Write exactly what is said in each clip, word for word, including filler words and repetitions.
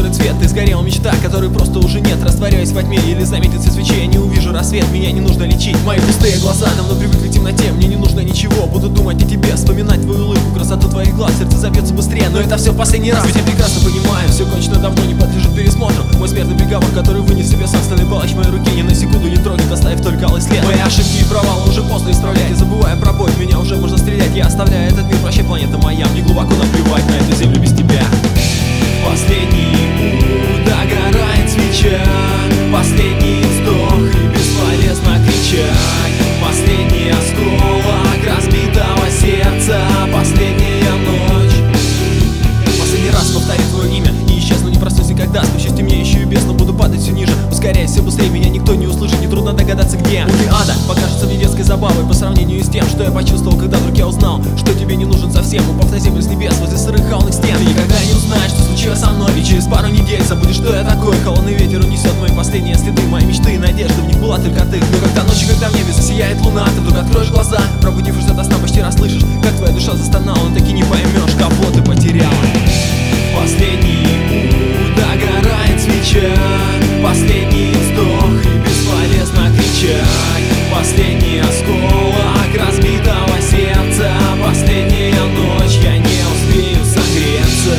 зеленый цвет. Ты сгорела мечта, которой просто уже нет. Растворяюсь во тьме, или заметится свечей. Я не увижу рассвет, меня не нужно лечить. Мои пустые глаза давно привыкли к темноте. Мне не нужно ничего, буду думать о тебе, вспоминать твою улыбку, красоту твоих глаз. Сердце забьется быстрее, но это все в последний раз. Ведь я прекрасно понимаю, все кончено давно, не подлежит пересмотру. Мой смертный приговор, который вынес себе собственный палач в моей руке, ни на секунду не тронет, оставив только алый след. Мои ошибки и провалы уже поздно исправлять. И забывая про боль, меня уже можно стрелять. Я оставляю этот мир, прощай, планета моя. Мне глубоко наплевать на эту землю без тебя. Последний путь, догорает свеча. Последний вздох и бесполезно кричать. Последний осколок разбитого сердца. Последняя ночь. Последний раз повторю твое имя и исчезну, не проснусь никогда. Спущусь в темнеющую бездну, буду падать все ниже. Ускоряясь все быстрее, меня никто не услышит. Нетрудно догадаться, где муки ада покажется мне детской забавой по сравнению с тем, что я почувствовал, когда вдруг я узнал, что тебе не нужен совсем. Упав на землю с небес возле сырых холодных стен, ты никогда не узнаешь, что случилось со мной. И через пару недель забудешь, что я такой. Холодный ветер унесет мои последние следы. Мои мечты и надежды, в них была только ты. Но когда ночью, когда в небе засияет луна, ты вдруг откроешь глаза, пробудившись ото сна, почти расслышишь, как твоя душа застонала, но таки не поймешь, кого ты потеряла. Последний путь, догорает свеча. Последний вздох и бесполезно кричать. Последний осколок разбитого сердца. Последняя ночь, я не успею согреться.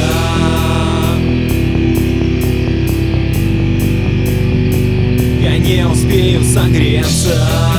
Я не успею согреться.